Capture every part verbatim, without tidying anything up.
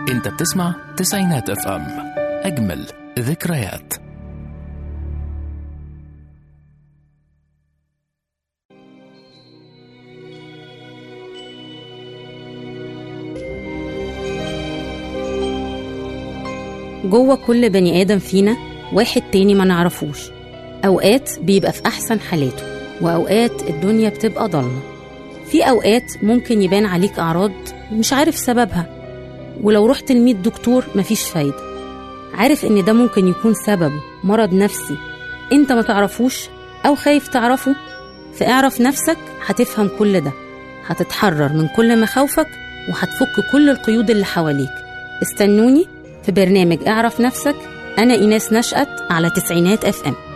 انت بتسمع تسعينات اف ام، اجمل ذكريات. جوه كل بني آدم فينا واحد تاني ما نعرفوش. أوقات بيبقى في أحسن حالاته، وأوقات الدنيا بتبقى ضلمة. في أوقات ممكن يبان عليك أعراض مش عارف سببها، ولو رحت لمية دكتور مفيش فايدة. عارف إن ده ممكن يكون سببه مرض نفسي أنت ما تعرفوش أو خايف تعرفه؟ فاعرف نفسك هتفهم كل ده، هتتحرر من كل مخاوفك وهتفك كل القيود اللي حواليك. استنوني في برنامج اعرف نفسك. أنا إيناس نشأت على تسعينات اف ام.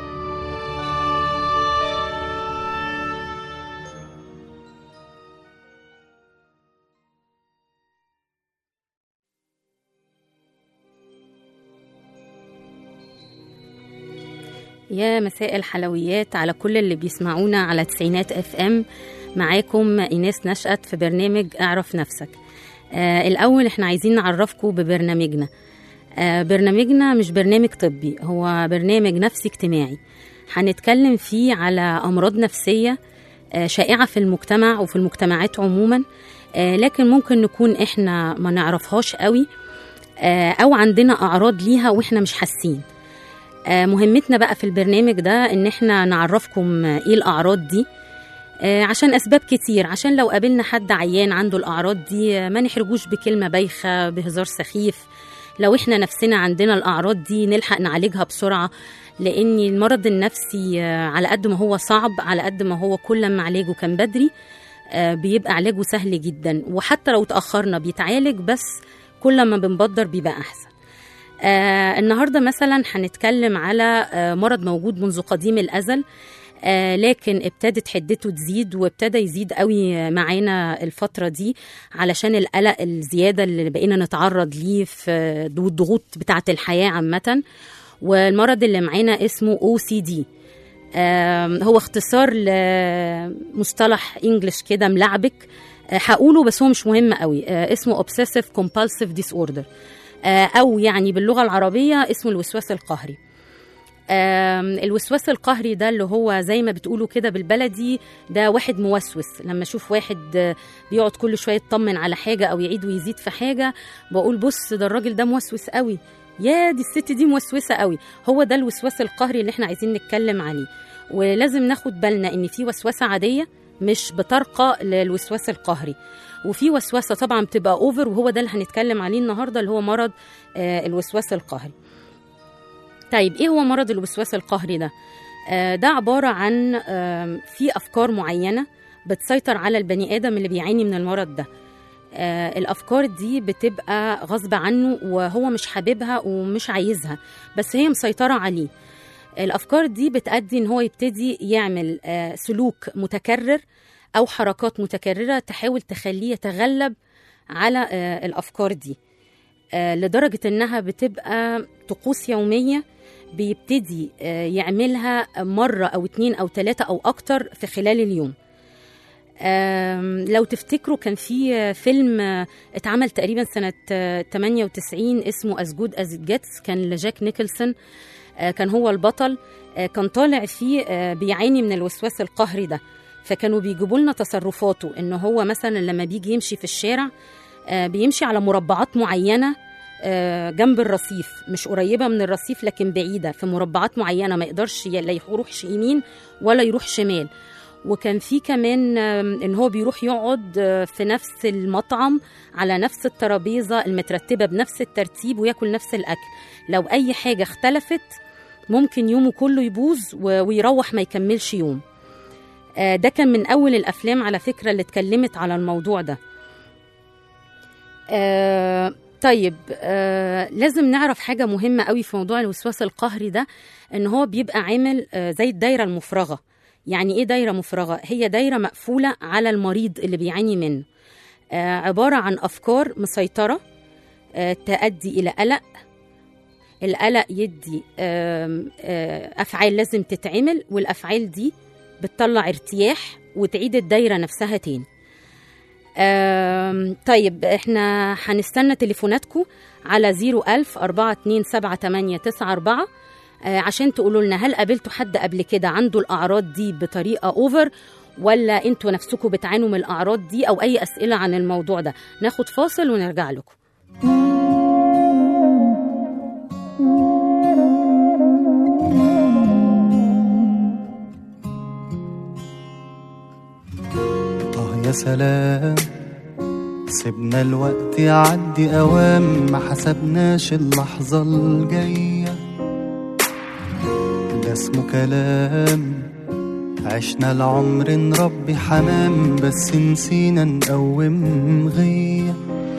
يا مساء الحلويات على كل اللي بيسمعونا على تسعينات اف ام. معاكم إيناس نشأت في برنامج اعرف نفسك. آه الأول احنا عايزين نعرفكم ببرنامجنا. آه برنامجنا مش برنامج طبي، هو برنامج نفسي اجتماعي. هنتكلم فيه على أمراض نفسية آه شائعة في المجتمع وفي المجتمعات عموما، آه لكن ممكن نكون احنا ما نعرفهاش قوي، آه أو عندنا أعراض ليها وإحنا مش حاسين. آه مهمتنا بقى في البرنامج ده إن احنا نعرفكم آه إيه الأعراض دي، آه عشان أسباب كتير. عشان لو قابلنا حد عيان عنده الأعراض دي آه ما نحرجوش بكلمة بايخة بهزار سخيف. لو احنا نفسنا عندنا الأعراض دي نلحق نعالجها بسرعة، لأن المرض النفسي على قد ما هو صعب على قد ما هو كل ما علاجه كان بدري بيبقى علاجه سهل جدا، وحتى لو تأخرنا بيتعالج، بس كل ما بنبدر بيبقى أحسن. آه النهاردة مثلا هنتكلم على آه مرض موجود منذ قديم الأزل، آه لكن ابتدت حدته تزيد وابتدى يزيد قوي معانا الفترة دي علشان القلق الزيادة اللي بقينا نتعرض ليه في الضغوط بتاعة الحياة عامة. والمرض اللي معانا اسمه أو سي دي. آه هو اختصار لمصطلح انجلش كده ملعبك، آه هقوله بس هو مش مهم قوي. آه اسمه Obsessive Compulsive Disorder، آه أو يعني باللغة العربية اسمه الوسواس القهري. الوسواس القهري ده اللي هو زي ما بتقولوا كده بالبلدي، ده واحد موسوس. لما اشوف واحد بيقعد كل شويه يطمن على حاجه او يعيد ويزيد في حاجه، بقول بص ده الراجل ده موسوس قوي، يا دي الست دي موسوسه قوي. هو ده الوسواس القهري اللي احنا عايزين نتكلم عليه. ولازم ناخد بالنا ان في وسوسه عاديه مش بترقى للوسواس القهري، وفي وسوسه طبعا بتبقى اوفر، وهو ده اللي هنتكلم عليه النهارده اللي هو مرض الوسواس القهري. طيب ايه هو مرض الوسواس القهري ده؟ آه ده عبارة عن آه في أفكار معينة بتسيطر على البني آدم اللي بيعاني من المرض ده. آه الأفكار دي بتبقى غصب عنه وهو مش حاببها ومش عايزها، بس هي مسيطرة عليه. الأفكار دي بتأدي إن هو يبتدي يعمل آه سلوك متكرر أو حركات متكررة تحاول تخليه يتغلب على آه الأفكار دي، آه لدرجة إنها بتبقى طقوس يومية بيبتدي يعملها مرة أو اتنين أو تلاتة أو أكتر في خلال اليوم. لو تفتكروا كان في فيلم اتعمل تقريبا سنة تمانية وتسعين اسمه As Good As It Gets، كان لجاك نيكلسون، كان هو البطل. كان طالع فيه بيعاني من الوسواس القهري ده، فكانوا بيجيبوا لنا تصرفاته إنه هو مثلا لما بيجي يمشي في الشارع بيمشي على مربعات معينة جنب الرصيف، مش قريبة من الرصيف لكن بعيدة، في مربعات معينة ما يقدرش لا يروحش يمين ولا يروح شمال. وكان في كمان ان هو بيروح يقعد في نفس المطعم على نفس الترابيزة المترتبة بنفس الترتيب وياكل نفس الأكل. لو أي حاجة اختلفت ممكن يومه كله يبوظ ويروح ما يكملش يوم. ده كان من أول الأفلام على فكرة اللي اتكلمت على الموضوع ده. أه طيب آه لازم نعرف حاجة مهمة قوي في موضوع الوسواس القهري ده، ان هو بيبقى عامل آه زي الدايرة المفرغة. يعني ايه دايرة مفرغة؟ هي دايرة مقفولة على المريض اللي بيعاني منه، آه عبارة عن أفكار مسيطرة آه تؤدي إلى قلق. القلق يدي آه آه أفعال لازم تتعمل، والأفعال دي بتطلع ارتياح وتعيد الدايرة نفسها تاني. آم، طيب احنا هنستنى تليفوناتكم على زيرو ألف أربعة اتنين سبعة تمانية تسعة أربعة آه، عشان تقولوا لنا هل قابلتوا حد قبل كده عنده الأعراض دي بطريقة أوفر، ولا انتوا نفسكم بتعانوا من الأعراض دي، أو أي أسئلة عن الموضوع ده. ناخد فاصل ونرجع لكم. يا سلام سيبنا الوقت يعدي أوام، ما حسبناش اللحظة الجاية. ده اسمه كلام، عشنا العمر نربي حمام، بس نسينا نقوم غية.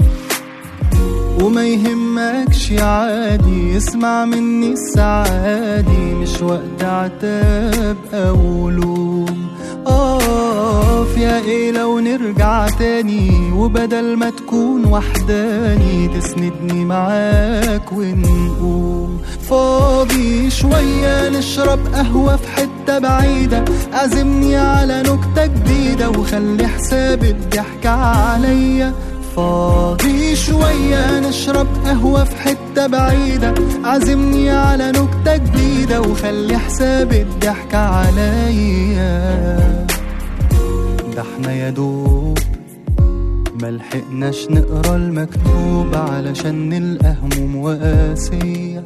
وما يهمكش عادي، اسمع مني السعادي، مش وقت عتاب أو لوم. آه يا ايه لو نرجع تاني، وبدل ما تكون وحداني تسندني معاك ونقوم. فاضي شوية نشرب قهوة في حتة بعيدة، عزمني على نكتة جديدة وخلي حساب الضحكة عليا. فاضي شوية نشرب قهوة في حتة بعيدة، عزمني على نكتة جديدة وخلي حساب الضحكة عليا. ده احنا يا دوب ملحقناش نقرا المكتوب علشان نلقى هموم وقاسية.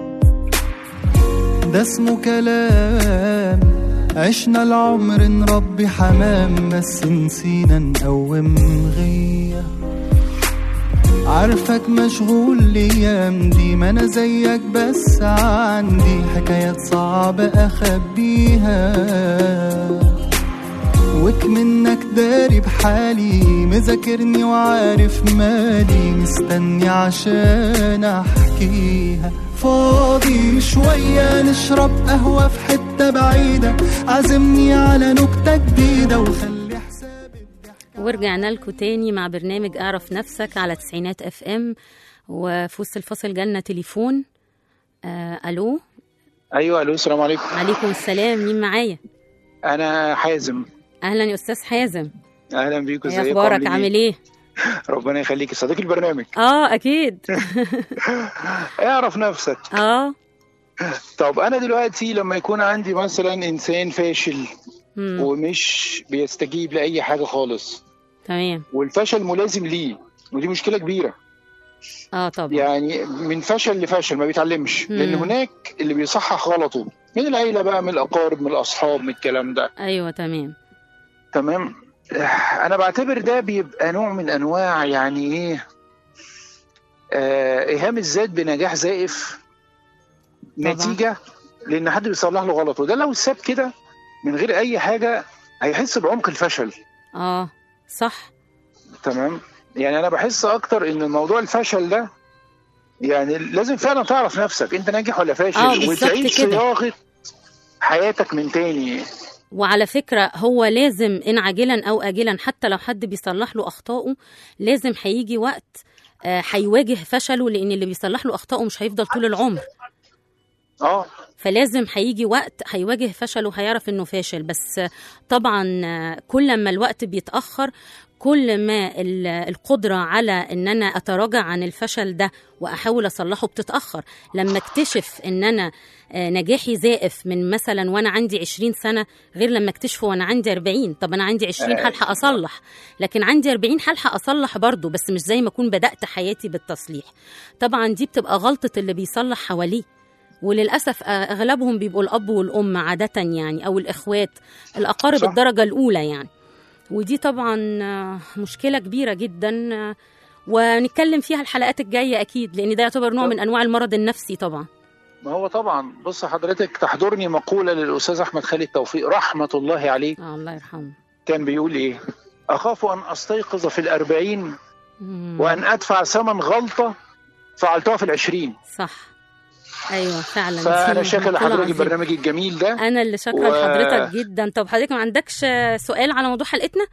ده اسمه كلام، عشنا العمر نربي حمام، بس نسينا نقوم غية. عارفك مشغول الايام دي، ما انا زيك بس عندي حكايات صعبة اخبيها. وك منك داري بحالي، مذاكرني وعارف مالي، مستني عشان احكيها. فاضي شوية نشرب قهوة في حتة بعيدة، عزمني على نكتة جديدة وخلي حساب الضحك. ورجعنا لكم تاني مع برنامج اعرف نفسك على تسعينات اف ام. وفي وسط الفصل جالنا تليفون. آه الو. ايوه الو، السلام عليكم. عليكم السلام، مين معايا؟ انا حازم. اهلا يا استاذ حازم. اهلا بيكم، ايه ازيكم؟ اخبارك؟ عامل ايه؟ ربنا يخليك، صديق البرنامج. اه اكيد. اعرف نفسك. اه طب انا دلوقتي لما يكون عندي مثلا انسان فاشل مم. ومش بيستجيب لاي حاجه خالص، تمام. والفشل ملازم ليه، ودي مشكله كبيره. اه طبعا. يعني من فشل لفشل ما بيتعلمش، مم. لان هناك اللي بيصحح غلطه من العيله بقى، من الاقارب، من الاصحاب، من الكلام ده. ايوه تمام. تمام. انا بعتبر ده بيبقى نوع من انواع يعني ايه، آه ايهام الذات بنجاح زائف، نتيجه لان حد بيصلح له غلطه. ده لو ساب كده من غير اي حاجه هيحس بعمق الفشل. اه صح. تمام. يعني انا بحس اكتر ان الموضوع الفشل ده يعني لازم فعلا تعرف نفسك انت ناجح ولا فاشل، آه بالظبط وتعيد كده. صياغه حياتك من تاني. وعلى فكرة هو لازم إن عاجلا أو آجلا، حتى لو حد بيصلح له أخطائه لازم هيجي وقت آه، هيواجه فشله، لأن اللي بيصلح له أخطائه مش هيفضل طول العمر. اه فلازم هيجي وقت هيواجه فشله، هيعرف إنه فاشل. بس آه، طبعا آه، كل ما الوقت بيتأخر كل ما ال- القدرة على إن أنا أتراجع عن الفشل ده وأحاول أصلحه بتتأخر. لما اكتشف إن أنا آه، نجاحي زائف من مثلا وأنا عندي عشرين سنة، غير لما اكتشفه وأنا عندي أربعين. طب أنا عندي عشرين هلحق أصلح، لكن عندي أربعين هلحق أصلح برضه، بس مش زي ما أكون بدأت حياتي بالتصليح. طبعا دي بتبقى غلطة اللي بيصلح حواليه، وللأسف آه، أغلبهم بيبقوا الأب والأم عادة يعني، أو الإخوات، الأقارب صح. الدرجة الأولى يعني. ودي طبعا آه، مشكلة كبيرة جدا، آه، ونتكلم فيها الحلقات الجاية أكيد، لأن ده يعتبر نوع من أنواع المرض النفسي طبعا. ما هو طبعا. بص حضرتك، تحضرني مقولة للأستاذ أحمد خالد توفيق رحمة الله عليه. آه الله يرحمه. كان بيقول إيه؟ أخاف أن أستيقظ في الأربعين مم. وأن أدفع ثمن غلطة فعلتها في العشرين. صح. أيوة فعلا. فأنا دي شاكر مقولة لحضرتك عظيمة. البرنامج الجميل ده. أنا اللي شاكرة و- لحضرتك جدا. طب حضرتك ما عندكش آه، سؤال على موضوع حلقتنا؟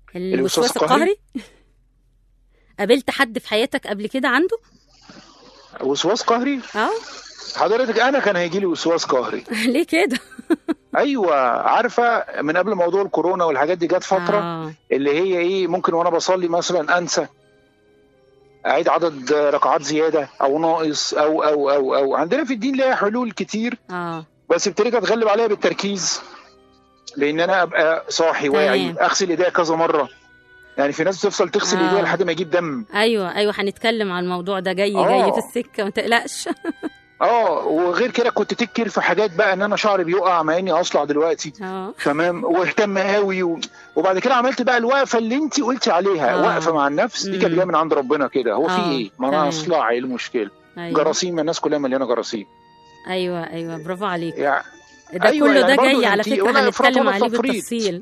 الوسواس القهري؟ القهري. قابلت حد في حياتك قبل كده عنده؟ وسواس قهري؟ اه حضرتك انا كان هيجي لي وسواس قهري. ليه كده؟ ايوه عارفه، من قبل موضوع الكورونا والحاجات دي جت فتره آه. اللي هي ايه، ممكن وانا بصلي مثلا انسى اعيد عدد ركعات زياده او ناقص او او او او عندنا في الدين ليها حلول كتير. اه بس بترجع اتغلب عليها بالتركيز، لان انا ابقى صاحي واعي، اغسل ايديا كذا مره. يعني في ناس بتفضل تغسل آه. ايديها لحد ما يجيب دم. ايوه ايوه هنتكلم عن الموضوع ده، جاي آه. جاي في السكه ما تقلقش. اه وغير كده كنت تكر في حاجات بقى ان انا شعري بيقع مع اني اصلع دلوقتي. اه تمام، واهتم قوي و... وبعد كده عملت بقى الوقفه اللي انت قلتي عليها. آه. وقفه مع النفس دي كانت جايه من عند ربنا كده. هو آه. في ايه؟ ما انا اصلع، ايه المشكله؟ أيوة. جراثيم، ما الناس كلها مليانه جراثيم. ايوه ايوه برافو عليك. يعني ده أيوة كله يعني ده جاي برضو على انتي- فكره ولا إفراط هنتكلم ولا عليه تفريط. بالتفصيل.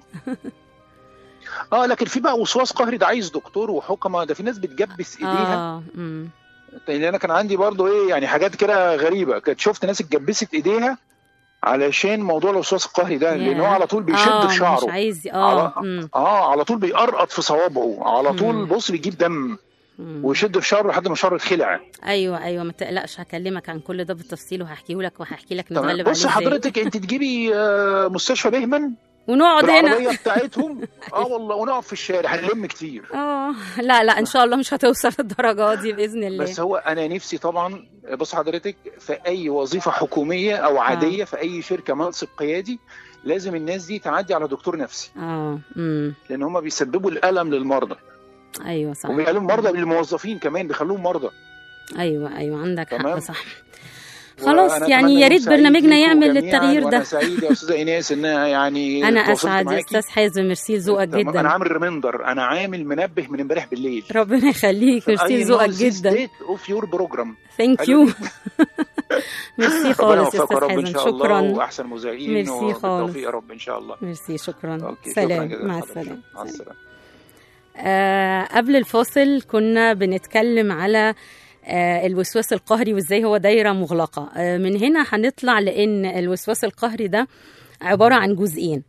اه لكن في بقى وسواس قهري ده عايز دكتور وحكمه. ده في ناس بتجبس ايديها. اه امم لان انا كان عندي برضو ايه يعني حاجات كده غريبه، كنت شفت ناس اتجبست ايديها علشان موضوع الوسواس القهري ده، لان هو على طول بيشد آه في شعره. مش عايز اه على... مم. اه على طول بيقرقط في صوابعه على طول. مم. بص بيجيب دم مم. ويشد في شعره لحد ما شعره يتخلع. ايوه ايوه ما تقلقش، هكلمك عن كل ده بالتفصيل وهحكيه لك وهحكي لك نتغلب تمام. عليه بص ازاي. حضرتك انت تجيبي آه مستشفى بهمن ونقعد هنا بالعربيه بتاعتهم. اه والله ونقف في الشارع هنلم كتير. اه لا لا ان شاء الله مش هتوصل للدرجه دي باذن الله. بس هو انا نفسي طبعا، بص حضرتك، في اي وظيفه حكوميه او عاديه، آه. في اي شركه منصب قيادي، لازم الناس دي تعدي على دكتور نفسي، اه امم لان هم بيسببوا الالم للمرضى. ايوه صح. وبيخلوهم مرضى للموظفين كمان، بيخلوهم مرضى. ايوه ايوه عندك حق تمام. صح. خلاص وأنا يعني أتمنى يا يوم ريت سعيد برنامجنا ليكوا يعمل جميعاً، التغيير وانا ده. سعيد يا استاذه ايناس ان يعني انا تواصلت اسعد يا معاكي. استاذ حازم، ميرسي ذوقك تمام. جدا. انا عامل ريميندر، انا عامل منبه من امبارح بالليل. ربنا يخليك، ميرسي ذوقك جدا. اوف يور بروجرام. ثانك يو. ميرسي خالص يا استاذ رب ان حازم، شاء الله، شكرا. واحسن مذيعين. ميرسي خالص. وبالتوفيق يا رب ان شاء الله. ميرسي شكرا. أوكي. سلام. شكرا مع حضرتك. السلامه. مع السلامه. آه قبل الفاصل كنا بنتكلم على آه الوسواس القهري وازاي هو دايرة مغلقة. آه من هنا هنطلع لأن الوسواس القهري ده عبارة عن جزئين.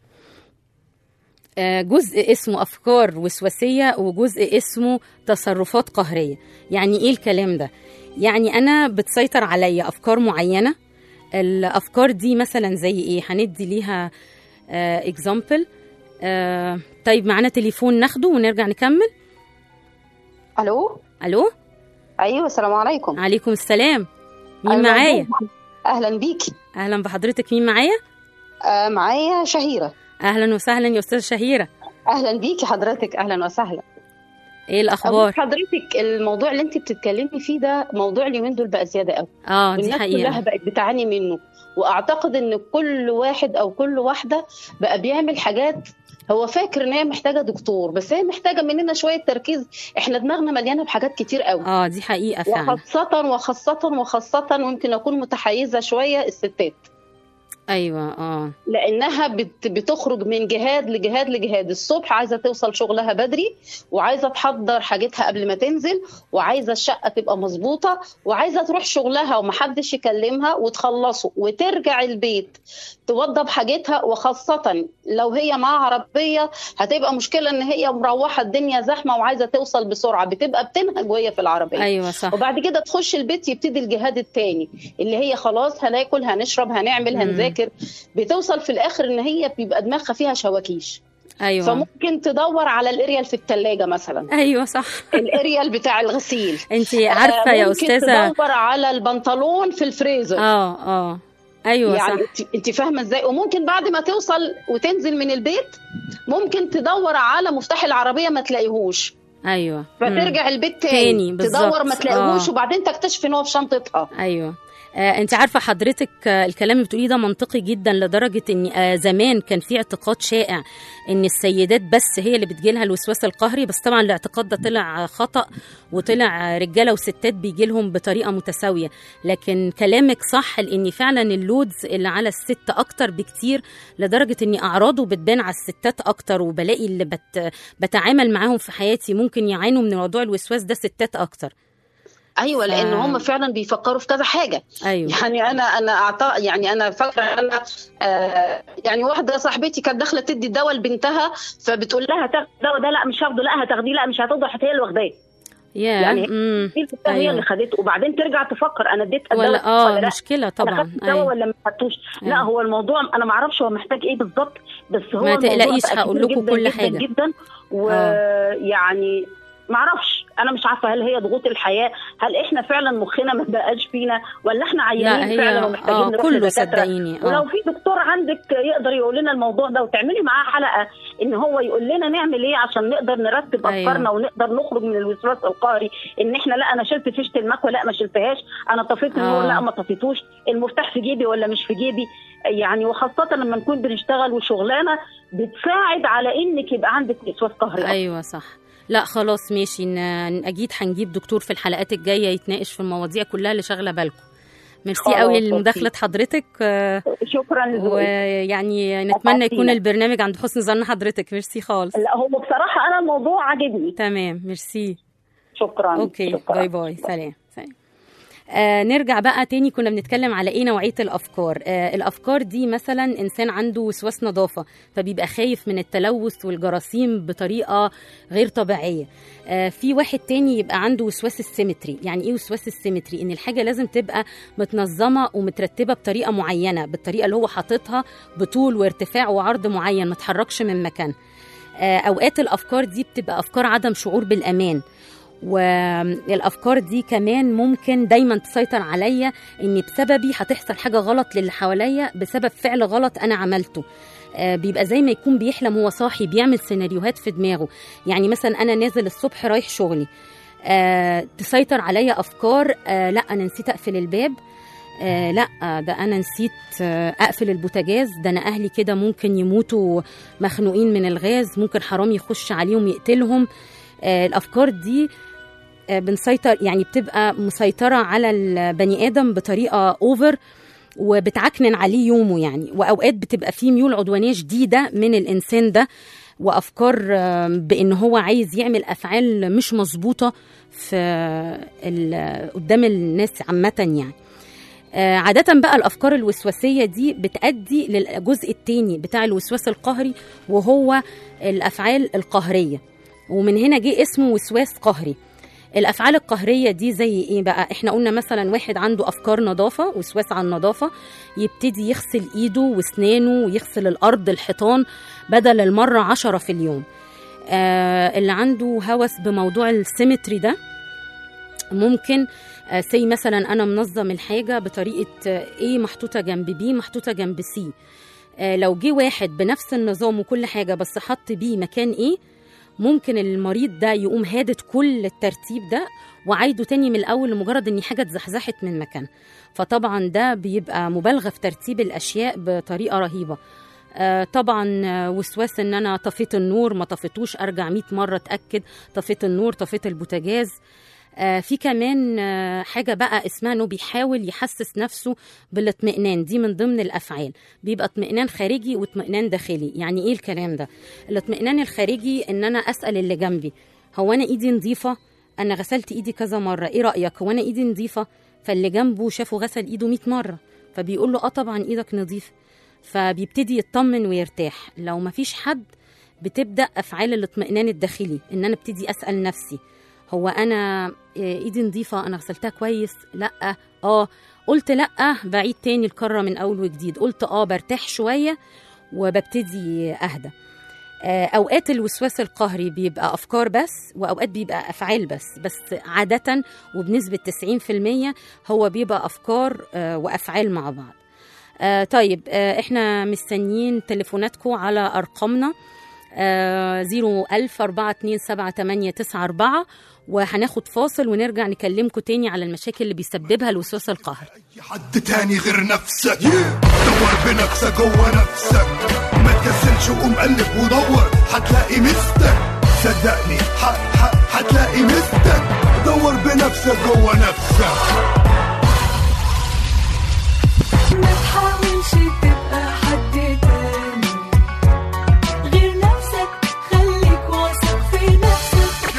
آه جزء اسمه أفكار وسواسية وجزء اسمه تصرفات قهرية. يعني إيه الكلام ده؟ يعني أنا بتسيطر عليا أفكار معينة. الأفكار دي مثلا زي إيه؟ هندي ليها اكزامبل. آه آه طيب معانا تليفون ناخده ونرجع نكمل. الو الو ايوه السلام عليكم. عليكم السلام. مين أهلاً معايا؟ بيك. اهلا بيكي. اهلا بحضرتك. مين معايا؟ آه معايا شهيره. اهلا وسهلا يا استاذه شهيره. اهلا بيكي حضرتك، اهلا وسهلا. ايه الاخبار؟ حضرتك الموضوع اللي انت بتتكلمي فيه ده موضوع اليومين دول بقى زياده قوي. اه دي الناس حقيقه كلها بقت بتعاني منه، واعتقد ان كل واحد او كل واحده بقى بيعمل حاجات هو فاكر ان هي محتاجه دكتور، بس هي محتاجه مننا شويه تركيز. احنا دماغنا مليانه بحاجات كتير قوي. اه دي حقيقه فعلا. وخاصه وخاصه وخاصه ويمكن اكون متحيزه شويه الستات. ايوه اه لانها بت بتخرج من جهاد لجهاد لجهاد. الصبح عايزه توصل شغلها بدري، وعايزه تحضر حاجتها قبل ما تنزل، وعايزه الشقه تبقى مظبوطه، وعايزه تروح شغلها ومحدش يكلمها وتخلصه وترجع البيت توضب حاجتها. وخاصه لو هي معاها عربيه هتبقى مشكله ان هي مروحه الدنيا زحمه وعايزه توصل بسرعه، بتبقى بتنهج وهي في العربيه. ايوه صح. وبعد كده تخش البيت يبتدي الجهاد التاني اللي هي خلاص هناكل هنشرب هنعمل هنذاكر. بتوصل في الاخر ان هي بيبقى دماغها فيها شواكيش. ايوه فممكن تدور على الاريال في الثلاجه مثلا. ايوه صح. الاريال بتاع الغسيل. انت عارفه يا استاذه، ممكن تدور على البنطلون في الفريزر. اه اه ايوه يعني صح. انت فاهمه ازاي. وممكن بعد ما توصل وتنزل من البيت ممكن تدور على مفتاح العربيه ما تلاقيهوش. ايوه فترجع مم. البيت تاني, تاني تدور ما تلاقيهوش. آه. وبعدين تكتشف ان هو في شنطتها. ايوه آه، انت عارفه حضرتك آه، الكلام اللي بتقوليه ده منطقي جدا، لدرجه ان آه، زمان كان في اعتقاد شائع ان السيدات بس هي اللي بتجيلها الوسواس القهري، بس طبعا الاعتقاد ده طلع آه، خطأ، وطلع آه، رجاله وستات بيجيلهم بطريقه متساويه. لكن كلامك صح، لان فعلا اللودز اللي على الست اكتر بكتير، لدرجه ان اعراضه بتبان على الستات اكتر، وبلاقي اللي بت بتعامل معاهم في حياتي ممكن يعانوا من موضوع الوسواس ده ستات اكتر. ايوه ف... لان هم فعلا بيفكروا في كذا حاجه. أيوة. يعني انا انا أعط... يعني انا فاكره انا آه يعني واحده صاحبتي كانت داخله تدي الدواء لبنتها، فبتقول لها تاخدي الدواء ده، لا مش هاخده، لا هتاخديه، لا مش هتاخده، حتى هي اللي واخداه. يا يعني امم في الدواء هي أيوة. اللي خدته، وبعدين ترجع تفكر انا اديت الدواء ولا اه ولا لا، مشكله طبعا. انا خدت الدواء أيوة. ولا ما خدتوش. أيوة. لا هو الموضوع انا ما اعرفش هو محتاج ايه بالظبط، بس هو ما الموضوع تقلقيش بقى هقول كتير لكم جدا كل جدا حاجة. جدا. ويعني ما اعرفش، انا مش عارفه هل هي ضغوط الحياه، هل احنا فعلا مخنا ما بقاش فينا، ولا احنا لا عيانين هي فعلا ومحتاجين اه نروح كله لدكاتره. صدقيني. ولو اه في دكتور عندك يقدر يقول لنا الموضوع ده وتعملي معاه حلقه ان هو يقول لنا نعمل ايه عشان نقدر نرتب أيوة. افكارنا ونقدر نخرج من الوسواس القهري، ان احنا لا انا شلت فيشه المكوى لا ما شلتهاش، انا طفيت النور آه. لا ما طفيتوش، المفتاح في جيبي ولا مش في جيبي. يعني وخاصه لما نكون بنشتغل وشغلانه بتساعد على انك يبقى عندك وسواس قهري. ايوه صح. لا خلاص ماشي، ن- اكيد هنجيب دكتور في الحلقات الجايه يتناقش في المواضيع كلها اللي شاغله بالكم. ميرسي خلاص، قوي أوكي. لمداخله حضرتك. آه، شكرا لذوقك. ويعني نتمنى يكون أسعدتينا. البرنامج عند حسن ظن حضرتك. ميرسي خالص. لا هو بصراحه انا الموضوع عجبني. تمام ميرسي. شكرا. اوكي شكرا. باي باي سلام سلام. آه نرجع بقى تاني، كنا بنتكلم على ايه نوعية الأفكار. آه الأفكار دي مثلا إنسان عنده وسواس نظافة فبيبقى خايف من التلوث والجراثيم بطريقة غير طبيعية. آه في واحد تاني يبقى عنده وسواس السيمتري. يعني ايه وسواس السيمتري؟ ان الحاجة لازم تبقى متنظمة ومترتبة بطريقة معينة، بالطريقة اللي هو حاططها بطول وارتفاع وعرض معين، ما تحركش من مكان. آه أوقات الأفكار دي بتبقى أفكار عدم شعور بالأمان، والافكار دي كمان ممكن دايما تسيطر عليا ان بسببي هتحصل حاجه غلط للي حواليا بسبب فعل غلط انا عملته. آه بيبقى زي ما يكون بيحلم هو صاحي، بيعمل سيناريوهات في دماغه. يعني مثلا انا نازل الصبح رايح شغلي، آه تسيطر عليا افكار آه لا انا نسيت اقفل الباب، آه لا ده انا نسيت آه اقفل البوتاجاز، ده انا اهلي كده ممكن يموتوا مخنوقين من الغاز، ممكن حرامي يخش عليهم يقتلهم. آه الافكار دي بنسيطر، يعني بتبقى مسيطرة على البني آدم بطريقة أوفر وبتعكنن عليه يومه يعني. وأوقات بتبقى فيه ميول عدوانية شديدة من الإنسان ده، وأفكار بأنه هو عايز يعمل أفعال مش مظبوطة في قدام الناس عامة يعني. عادة بقى الأفكار الوسواسية دي بتأدي للجزء التاني بتاع الوسواس القهري، وهو الأفعال القهرية، ومن هنا جه اسمه وسواس قهري. الافعال القهريه دي زي ايه بقى؟ احنا قلنا مثلا واحد عنده افكار نظافه، وسواس عن النظافه، يبتدي يغسل ايده واسنانه ويغسل الارض الحيطان بدل المره عشرة في اليوم. آه اللي عنده هوس بموضوع السيمتري ده ممكن آه سي مثلا انا منظم الحاجه بطريقه آه ايه محطوطه جنب بي محطوطه جنب سي. آه لو جه واحد بنفس النظام وكل حاجه بس حط بي مكان ايه، ممكن المريض ده يقوم هادت كل الترتيب ده وعيده تاني من الأول لمجرد إن حاجة اتزحزحت من مكان. فطبعا ده بيبقى مبالغة في ترتيب الأشياء بطريقة رهيبة. آه طبعا وسواس إن أنا طفيت النور ما طفيتوش، أرجع مئة مرة أتأكد طفيت النور طفيت البوتاجاز. آه في كمان آه حاجة بقى اسمها إنه بيحاول يحسس نفسه بالاطمئنان. دي من ضمن الأفعال، بيبقى اطمئنان خارجي واطمئنان داخلي. يعني إيه الكلام ده؟ الاطمئنان الخارجي إن أنا أسأل اللي جنبي هو أنا إيدي نظيفة؟ أنا غسلت إيدي كذا مرة، إيه رأيك؟ هو أنا إيدي نظيفة؟ فاللي جنبه شافه غسل إيده مئة مرة فبيقول له آه طبعا إيدك نظيفة، فبيبتدي يطمن ويرتاح. لو مفيش حد بتبدأ أفعال الاطمئنان الداخلي، إن أنا ابتدي أسأل نفسي هو أنا إيدي نظيفة؟ أنا غسلتها كويس؟ لأ. آه قلت لأ، بعيد تاني الكرة من أول وجديد. قلت آه برتاح شوية وببتدي أهدى. أوقات الوسواس القهري بيبقى أفكار بس، وأوقات بيبقى أفعال بس، بس عادة وبنسبة تسعين في المية هو بيبقى أفكار وأفعال مع بعض. طيب إحنا مستنيين تليفوناتكم على أرقامنا زيرو ألف أربعة اتنين سبعة تمانية تسعة أربعة، وهناخد فاصل ونرجع نكلمكم تاني على المشاكل اللي بيسببها الوسواس القهري. أي حد تاني غير نفسك، دور بنفسك جوه نفسك، ما تكسلش وقوم قلب ودور هتلاقي مستك. صدقني هتلاقي مستك، دور بنفسك جوه نفسك. ما تحاولش تبقى حد تاني غير نفسك، خليك واثق في نفسك،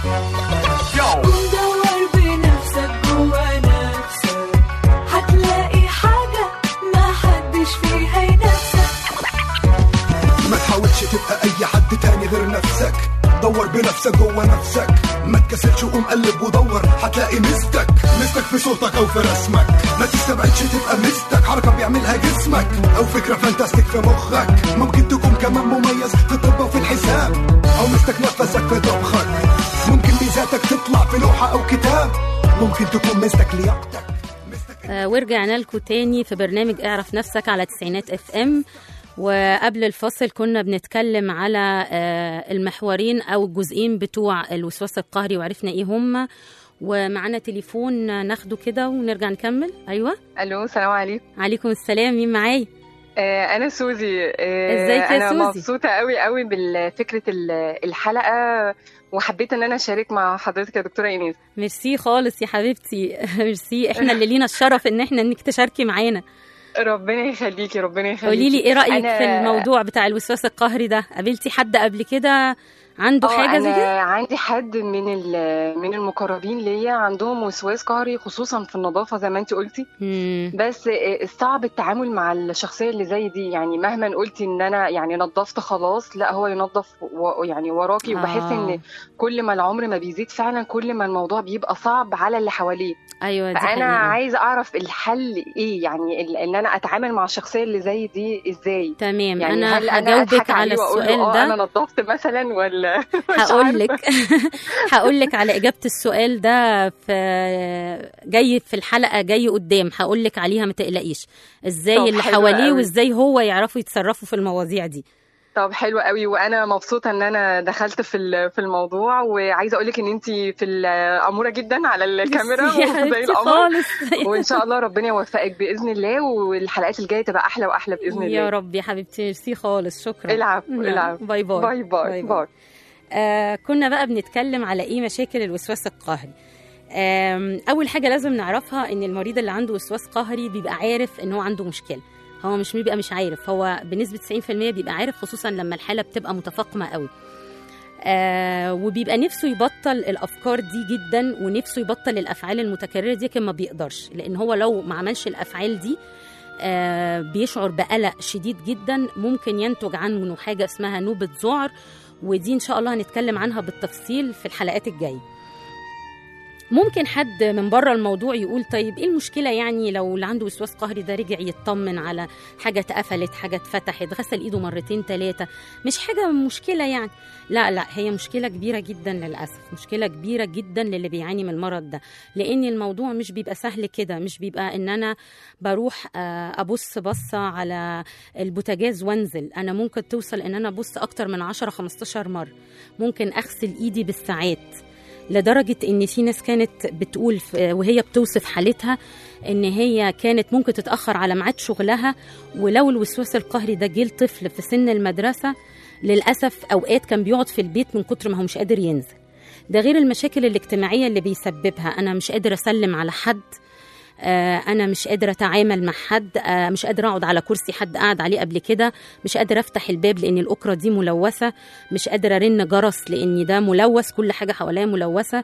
ودور بنفسك جوا نفسك، هتلاقي حاجة ما حدش فيها ينافسك. ما تحاولش تبقى أي حد تاني غير نفسك، دور دور بنفسك جوه نفسك، ما تكسلش وقوم قلب ودور هتلاقي مستك. مستك في صوتك او في رسمك، ما تستبعدش تبقى مستك. حركة بيعملها جسمك او فكرة فانتاستيك في مخك، ممكن تكون كمان مميز في الطب وفي الحساب، او مستك نفسك في طبخك. ممكن ميزاتك تطلع في لوحة او كتاب، ممكن تكون مستك لياقتك. آه ورجعنا لكم تاني في برنامج اعرف نفسك على تسعينات اف ام. وقبل الفاصل كنا بنتكلم على آه المحورين او الجزئين بتوع الوسواس القهري وعرفنا ايه هم. ومعنا تليفون ناخده كده ونرجع نكمل. ايوه الو، السلام عليكم. عليكم السلام، مين معايا؟ آه انا سوزي. آه ازيك يا انا سوزي؟ مبسوطه قوي قوي بالفكره الحلقه، وحبيت ان انا اشارك مع حضرتك يا دكتوره ايناس. ميرسي خالص يا حبيبتي. ميرسي، احنا اللي لينا الشرف ان احنا انك تشاركي معانا. ربنا يخليكي ربنا يخليكي. قولي لي ايه رايك أنا... في الموضوع بتاع الوسواس القهري ده؟ قابلتي حد قبل كده عنده حاجه زي كده؟ انا عندي حد من من المقربين ليا عندهم وسواس قهري، خصوصا في النظافه زي ما انت قلتي. مم. بس صعب التعامل مع الشخصيه اللي زي دي، يعني مهما قلتي ان انا يعني نظفت خلاص، لا هو ينظف و... يعني وراكي. وبحس آه. ان كل ما العمر ما بيزيد فعلا كل ما الموضوع بيبقى صعب على اللي حواليه. ايوه دي فانا حقيقة. عايزه اعرف الحل ايه، يعني ان انا اتعامل مع الشخصيه اللي زي دي ازاي. تمام، يعني انا هل هجاوبك على السؤال اه ده. انا نظفت مثلا ولا هقول لك هقول لك على اجابه السؤال ده في جاي في الحلقه جاي قدام، هقول لك عليها ما تقلقيش. ازاي طب اللي حلو حواليه قوي. وازاي هو يعرفوا يتصرفوا في المواضيع دي. طب حلو قوي، وانا مبسوطه ان انا دخلت في في الموضوع، وعايزه اقول لك ان انت في الاموره جدا على الكاميرا يا وزي حبيبتي القمر. خالص. وان شاء الله ربنا يوفقك باذن الله، والحلقات الجايه تبقى احلى واحلى باذن الله. يا رب يا حبيبتي، ميرسي خالص، شكرا. العفو العفو. باي باي باي باي, باي. آه كنا بقى بنتكلم على ايه مشاكل الوسواس القهري. آه اول حاجه لازم نعرفها ان المريض اللي عنده وسواس قهري بيبقى عارف ان هو عنده مشكله. هو مش بيبقى مش عارف، هو بنسبه تسعين في المية بيبقى عارف، خصوصا لما الحاله بتبقى متفاقمه قوي. آه وبيبقى نفسه يبطل الافكار دي جدا، ونفسه يبطل الافعال المتكرره دي، لكن ما بيقدرش، لان هو لو ما عملش الافعال دي آه بيشعر بقلق شديد جدا، ممكن ينتج عنه حاجه اسمها نوبه ذعر، ودي ان شاء الله هنتكلم عنها بالتفصيل في الحلقات الجايه. ممكن حد من بره الموضوع يقول طيب ايه المشكله، يعني لو اللي عنده وسواس قهري ده رجع يطمن على حاجه اتقفلت، حاجه اتفتحت، غسل ايده مرتين ثلاثه، مش حاجه مشكله يعني. لا لا، هي مشكله كبيره جدا للاسف، مشكله كبيره جدا للي بيعاني من المرض ده، لان الموضوع مش بيبقى سهل كده، مش بيبقى ان انا بروح ابص بصه على البوتاجاز وانزل. انا ممكن توصل ان انا ابص اكتر من عشرة خمستاشر مره، ممكن اغسل ايدي بالساعات، لدرجة إن في ناس كانت بتقول وهي بتوصف حالتها إن هي كانت ممكن تتأخر على ميعاد شغلها، ولو الوسواس القهري ده جه الطفل في سن المدرسة للأسف أوقات كان بيقعد في البيت من كتر ما هو مش قادر ينزل. ده غير المشاكل الاجتماعية اللي بيسببها، أنا مش قادر أسلم على حد، أنا مش قادرة أتعامل مع حد، مش قادرة أقعد على كرسي حد قاعد عليه قبل كده، مش قادرة أفتح الباب لأن الأكرة دي ملوثة، مش قادرة أرن جرس لأن ده ملوث، كل حاجة حواليا ملوثة.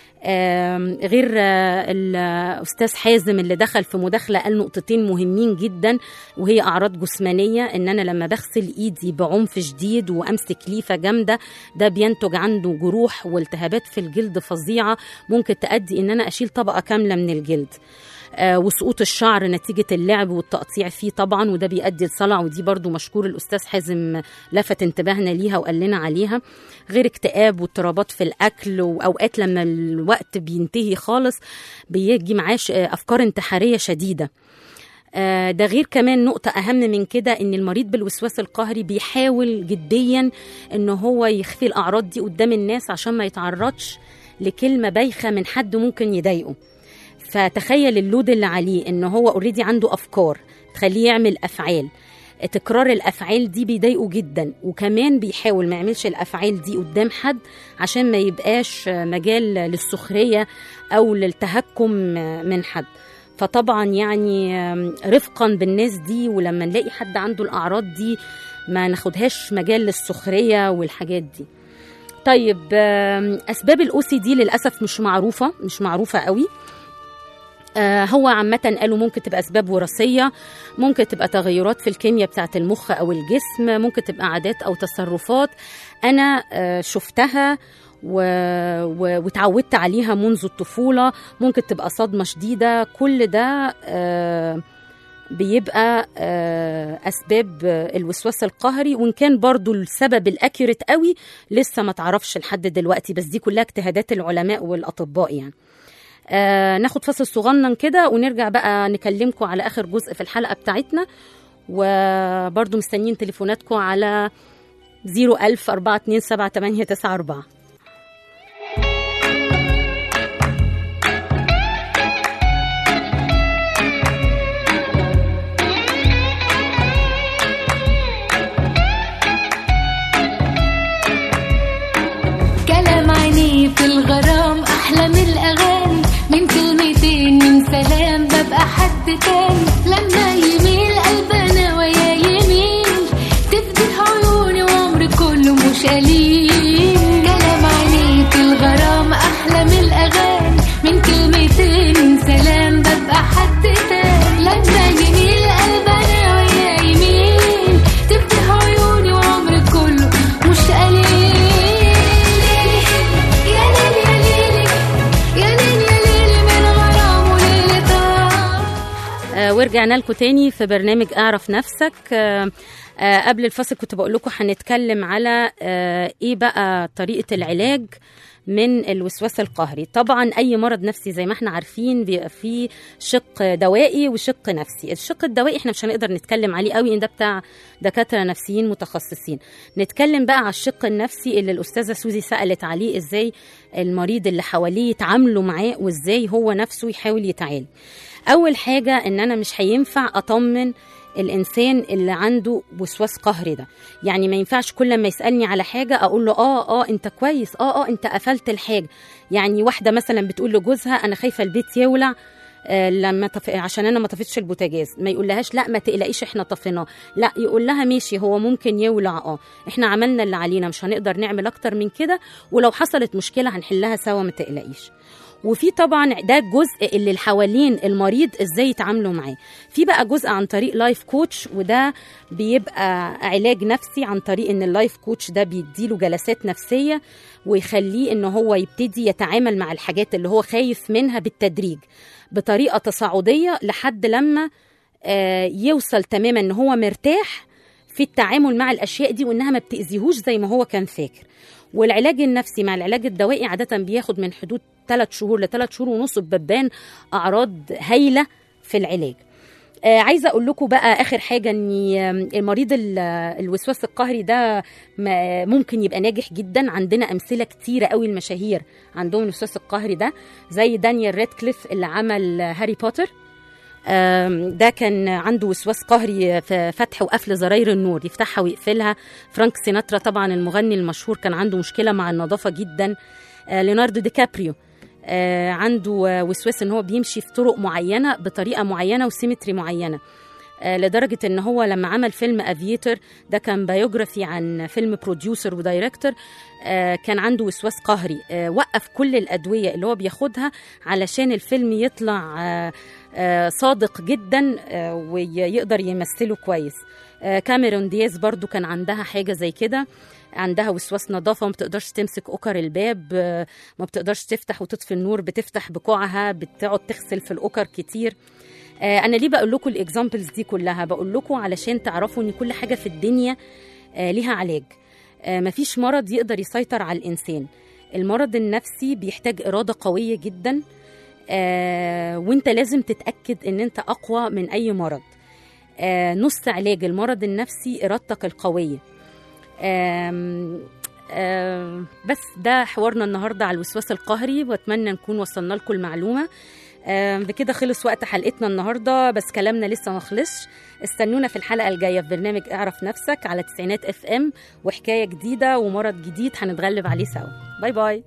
غير الأستاذ حازم اللي دخل في مداخلة قال نقطتين مهمين جدا، وهي أعراض جسمانية، إن أنا لما بغسل إيدي بعنف شديد وأمسك ليفة جامدة ده بينتج عنده جروح والتهابات في الجلد فظيعة، ممكن تؤدي إن أنا أشيل طبقة كاملة من الجلد. آه وسقوط الشعر نتيجة اللعب والتقطيع فيه طبعا، وده بيؤدي لصلع، ودي برضو مشكور الأستاذ حازم لفت انتباهنا ليها وقال لنا عليها. غير اكتئاب واضطرابات في الأكل، وأوقات لما الوقت بينتهي خالص بيجي معاش أفكار انتحارية شديدة. آه ده غير كمان نقطة أهم من كده، إن المريض بالوسواس القهري بيحاول جديا إنه هو يخفي الأعراض دي قدام الناس عشان ما يتعرضش لكلمة بايخة من حد ممكن يضايقه. فتخيل اللود اللي عليه، إنه هو اوريدي عنده أفكار تخليه يعمل أفعال، تكرار الأفعال دي بيضايقه جدا، وكمان بيحاول ما يعملش الأفعال دي قدام حد عشان ما يبقاش مجال للسخرية أو للتهكم من حد. فطبعا يعني رفقا بالناس دي، ولما نلاقي حد عنده الأعراض دي ما ناخدهاش مجال للسخرية والحاجات دي. طيب أسباب الأو سي دي للأسف مش معروفة مش معروفة قوي. آه هو عامة قالوا ممكن تبقى أسباب وراثية، ممكن تبقى تغيرات في الكيمياء بتاعة المخ أو الجسم، ممكن تبقى عادات أو تصرفات أنا آه شفتها و... و... وتعودت عليها منذ الطفولة، ممكن تبقى صدمة شديدة. كل ده آه بيبقى آه أسباب الوسواس القهري، وإن كان برضو السبب الأكيوريت قوي لسه ما تعرفش لحد دلوقتي، بس دي كلها اجتهادات العلماء والأطباء يعني. آه ناخد فاصل صغنن كده ونرجع بقى نكلمكم على آخر جزء في الحلقة بتاعتنا، وبرضو مستنيين تليفوناتكم على زيرو ألف أربعة اتنين سبعة تمانية تسعة أربعة. كلام عيني في الغرام أحلى من الأغاني، من كلمتين من سلام ببقى حد تاني. لما يميل قلبنا ويا يميل تفتح عيوني وعمري كله مش قليل. كلام عيني في الغرام أحلى من الأغاني، من كلمتين من سلام ببقى حد تاني. لما يميل قلبنا ويا يميل تفتح عيوني وعمري كله مش قليل. ورجعنا لكم تاني في برنامج اعرف نفسك. آه آه قبل الفاصل كنت بقول لكم هنتكلم على آه ايه بقى طريقة العلاج من الوسواس القهري. طبعا اي مرض نفسي زي ما احنا عارفين بيبقى فيه شق دوائي وشق نفسي. الشق الدوائي احنا مش هنقدر نتكلم عليه قوي، ان ده بتاع دكاترة نفسيين متخصصين. نتكلم بقى على الشق النفسي اللي الاستاذة سوزي سألت عليه، ازاي المريض اللي حواليه يتعاملوا معاه وازاي هو نفسه يحاول يتعالج. أول حاجة إن أنا مش هينفع أطمن الإنسان اللي عنده وسواس قهري ده. يعني ما ينفعش كل ما يسألني على حاجة أقول له آه آه أنت كويس، آه آه أنت قفلت الحاجة. يعني واحدة مثلا بتقول لجوزها أنا خايفة البيت يولع آه لما طف... عشان أنا ما طفيتش البوتاجاز، ما يقولهاش لا ما تقلقيش إحنا طفيناه، لا يقول لها ماشي هو ممكن يولع، آه إحنا عملنا اللي علينا مش هنقدر نعمل أكتر من كده، ولو حصلت مشكلة هنحلها سوا ما تقلقيش. وفي طبعا ده الجزء اللي حوالين المريض ازاي يتعاملوا معاه. في بقى جزء عن طريق لايف كوتش، وده بيبقى علاج نفسي عن طريق ان اللايف كوتش ده بيديله جلسات نفسية ويخليه ان هو يبتدي يتعامل مع الحاجات اللي هو خايف منها بالتدريج بطريقة تصاعدية لحد لما يوصل تماما ان هو مرتاح في التعامل مع الاشياء دي، وانها ما بتأذيهوش زي ما هو كان فاكر. والعلاج النفسي مع العلاج الدوائي عادة بياخد من حدود ثلاث شهور لثلاث شهور ونص، بتبان أعراض هايلة في العلاج. آه عايزة أقول لكم بقى آخر حاجة أن المريض الوسواس القهري ده ممكن يبقى ناجح جدا. عندنا أمثلة كتيرة قوي المشاهير عندهم الوسواس القهري ده، زي دانيال رادكليف اللي عمل هاري بوتر. ده كان عنده وسواس قهري في فتح وقفل زراير النور، يفتحها ويقفلها. فرانك سيناترا طبعا المغني المشهور كان عنده مشكلة مع النظافة جدا. ليوناردو دي كابريو عنده وسواس ان هو بيمشي في طرق معينة بطريقة معينة وسيمتري معينة، لدرجة ان هو لما عمل فيلم افيتر، ده كان بايوغرافي عن فيلم بروديوسر ودايركتور، كان عنده وسواس قهري. وقف كل الأدوية اللي هو بياخدها علشان الفيلم يطلع صادق جدا ويقدر يمثله كويس. كاميرون دياز برضو كان عندها حاجة زي كده، عندها وسواس نظافة، ما بتقدرش تمسك أوكر الباب، ما بتقدرش تفتح وتطفي النور، بتفتح بكوعها، بتقعد تغسل في الأوكر كتير. أنا ليه بقول لكم الإكزامبلز دي كلها؟ بقول لكم علشان تعرفوا إن كل حاجة في الدنيا ليها علاج. مفيش مرض يقدر يسيطر على الإنسان. المرض النفسي بيحتاج إرادة قوية جدا، وانت لازم تتأكد إن انت أقوى من أي مرض. نص علاج المرض النفسي إرادتك القوية. آم آم بس ده حوارنا النهاردة على الوسواس القهري، واتمنى نكون وصلنا لكم المعلومة. بكده خلص وقت حلقتنا النهاردة، بس كلامنا لسه ما خلصش. استنونا في الحلقة الجاية في برنامج اعرف نفسك على تسعينات اف ام، وحكاية جديدة ومرض جديد هنتغلب عليه سوا. باي باي.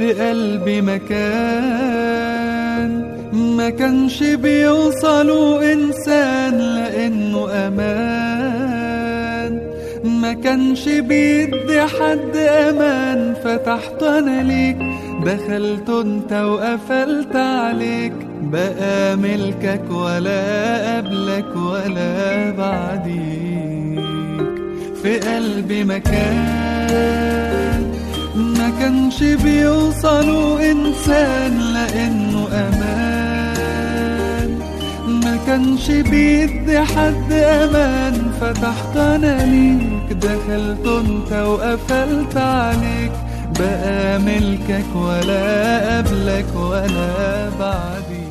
في قلبي مكان ما كانش بيوصلوا إنسان لأنه أمان، ما كانش بيدي حد أمان، فتحت أنا ليك، دخلت انت وقفلت عليك، بقى ملكك ولا قبلك ولا بعديك. في قلبي مكان ما كانش بيوصلوا إنسان لأنه أمان، ما كانش بيدي حد أمان، فتحت أنا ليك، دخلت انت وقفلت عليك، بقى ملكك ولا قبلك ولا بعديك.